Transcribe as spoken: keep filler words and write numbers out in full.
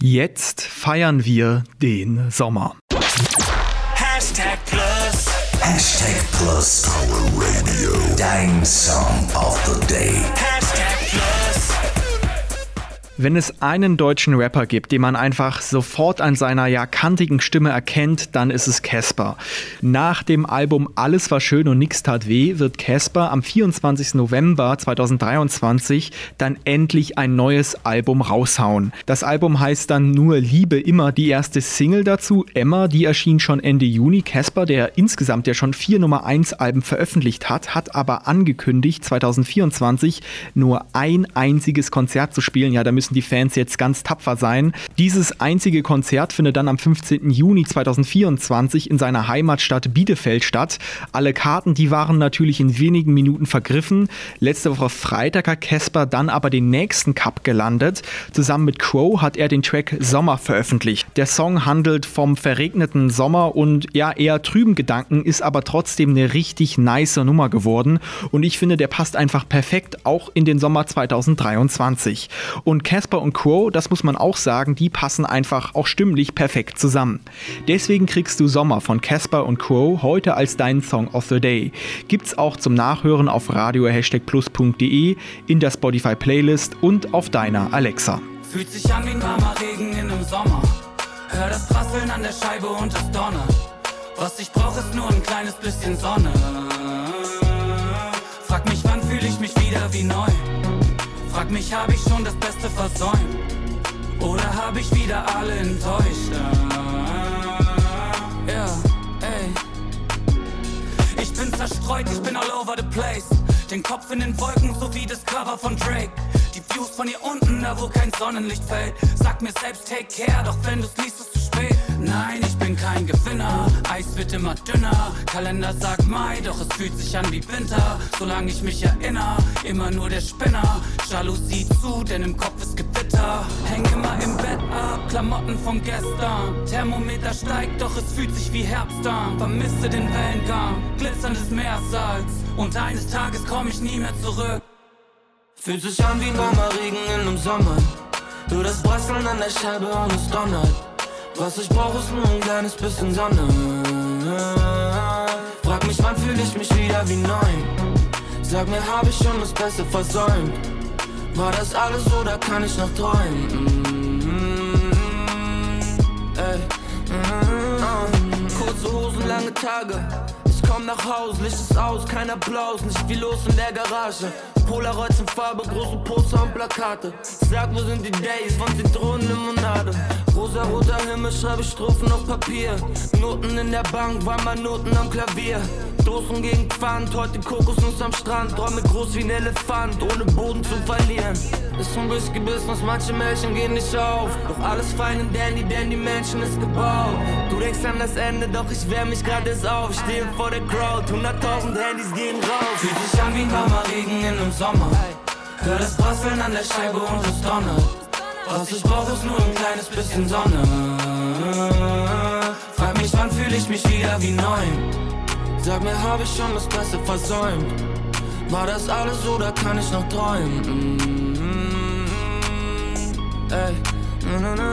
Jetzt feiern wir den Sommer. Hashtag Plus. Hashtag Plus Power Radio. Dein Song of the Day. Hashtag Plus. Wenn es einen deutschen Rapper gibt, den man einfach sofort an seiner ja kantigen Stimme erkennt, dann ist es Caspar. Nach dem Album Alles war schön und nix tat weh wird Caspar am vierundzwanzigsten November zweitausenddreiundzwanzig dann endlich ein neues Album raushauen. Das Album heißt dann Nur Liebe immer. Die erste Single dazu, Emma, die erschien schon Ende Juni. Caspar, der insgesamt ja schon vier Nummer eins Alben veröffentlicht hat, hat aber angekündigt, zweitausendvierundzwanzig nur ein einziges Konzert zu spielen. Ja, da müssen die Fans jetzt ganz tapfer sein. Dieses einzige Konzert findet dann am fünfzehnten Juni zweitausendvierundzwanzig in seiner Heimatstadt Bielefeld statt. Alle Karten, die waren natürlich in wenigen Minuten vergriffen. Letzte Woche Freitag hat Caspar dann aber den nächsten Cup gelandet. Zusammen mit Crow hat er den Track Sommer veröffentlicht. Der Song handelt vom verregneten Sommer und ja, eher trüben Gedanken, ist aber trotzdem eine richtig nice Nummer geworden. Und ich finde, der passt einfach perfekt auch in den Sommer zweitausenddreiundzwanzig. Und Caspar und Crow, das muss man auch sagen, die passen einfach auch stimmlich perfekt zusammen. Deswegen kriegst du Sommer von Caspar und Crow heute als deinen Song of the Day. Gibt's auch zum Nachhören auf radio hashtag plus punkt de, in der Spotify Playlist und auf deiner Alexa. Fühlt sich an wie ein warmer Regen in einem Sommer. Hör das Prasseln an der Scheibe und das Donner. Was ich brauch ist nur ein kleines bisschen Sonne. Frag mich, wann fühle ich mich wieder wie neu. Frag mich, hab ich schon das Beste versäumt? Oder hab ich wieder alle enttäuscht? Ja, yeah, ey. Ich bin zerstreut, ich bin all over the place. Den Kopf in den Wolken, so wie das Cover von Drake. Die Views von hier unten, da wo kein Sonnenlicht fällt. Sag mir selbst, take care, doch wenn du's liest, ist zu spät. Nein, ich bin kein Gewinner, Eis wird immer dünner. Kalender sagt Mai, doch es fühlt sich an wie Winter. Solange ich mich erinnere, immer nur der Spinner. Jalousie zu, denn im Kopf ist Gewitter. Häng immer im Bett ab, Klamotten von gestern. Thermometer steigt, doch es fühlt sich wie Herbst an. Vermisse den Wellengang, glitzerndes Meersalz. Und eines Tages komm ich nie mehr zurück. Fühlt sich an wie ein warmer Regen in einem Sommer. Du das Prasseln an der Scheibe und es donnert. Was ich brauch ist nur ein kleines bisschen Sonne. Frag mich, wann fühl ich mich wieder wie neun. Sag mir, hab ich schon das Beste versäumt? War das alles oder kann ich noch träumen? Ey. Kurze Hosen, lange Tage. Ich komm nach Haus, Licht ist aus, kein Applaus, nicht viel los in der Garage. Polaroids in Farbe, große Poster und Plakate. Sag, wo sind die Days von Zitronenlimonade? Rosa-roter Himmel, schreibe Strophen auf Papier. Noten in der Bank, Weimar Noten am Klavier. Dosen gegen Pfand, heute Kokosnuss am Strand. Träume groß wie ein Elefant, ohne Boden zu verlieren. Ist ein Whisky-Business, manche Mädchen gehen nicht auf. Doch alles fein und dandy, denn die Menschen ist gebaut. Du denkst an das Ende, doch ich wärm mich grad erst auf. Ich stehe vor der Crowd, hunderttausend Handys gehen raus. Fühlt sich an wie ein warmer Regen in einem Sommer. Hör das Prasseln an der Scheibe und es donnert. Was ich brauch ist nur ein kleines bisschen Sonne. Frag mich, wann fühl ich mich wieder wie neun. Sag mir, hab ich schon das Beste versäumt? War das alles oder kann ich noch träumen? Mm-hmm. Ey. Na, na, na.